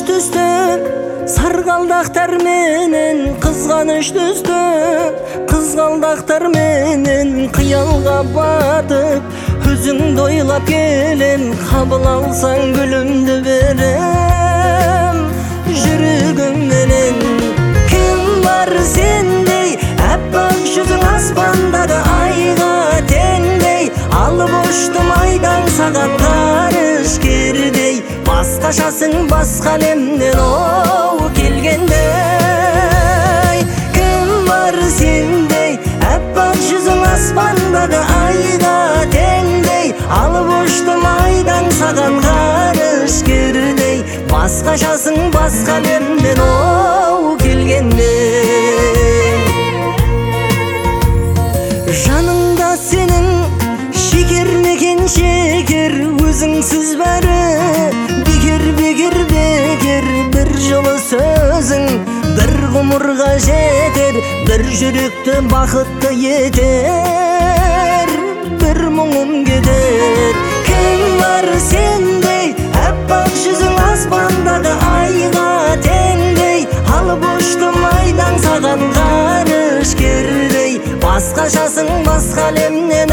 түстө саргалдактар менен кызганыч түстө кызгалдактар менен кыялга батып өзүңдү ойлап келем кабыл алсаң гүлүмдү берем жүрөгүм менен ким бар сендей аппак жүзүң аспандагы айга теңдей алып учтум айдаң саган карышкердей башкачасың башка элемден оу келгендей ким бар сендей аппак жүзүң аспандагы айга теңдей алып учтум айдаң саган карышкердей башкачасың башка элемден оу келгендей жаныңда сенің шекер мекен шекер өзіңсіз бәрі бекер бекер бекер бір жолы сөзің бір ғұмырға жетер бір жүректі бақытты етер бір мұңым кетер кім бар сендей аппақ жүзің аспандағы айға теңдей алып ұштым айдаң саған ғарышкердей басқашасың басқа әлемнен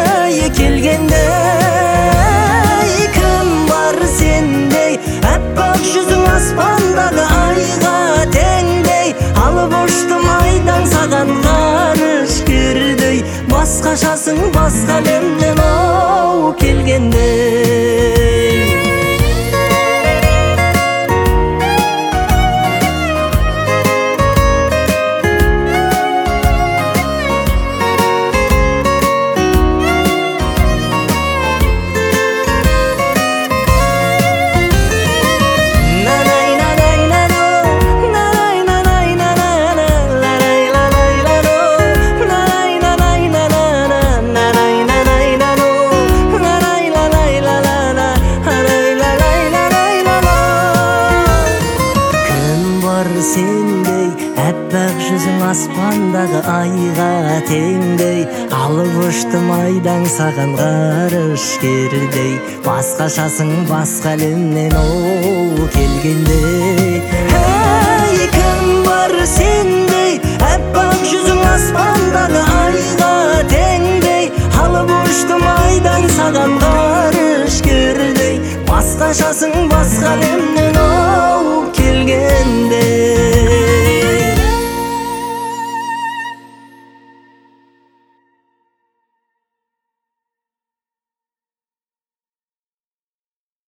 келгендей кім бар сендей аппақ жүзің аспандағы айға теңдей алып ұштым айдаң саған ғарышкердей басқашасың басқа әлемнен оу келгендей сендей аппақ жүзің аспандағы айға теңдей алып ұштым айдаң саған ғарышкердей басқашасың басқа әлемнен оу келгендей ей кім бар сендей аппақ жүзің аспандағы айға теңдей алып ұштым айдаң саған ғарышкердей басқашасың басқа әлемнен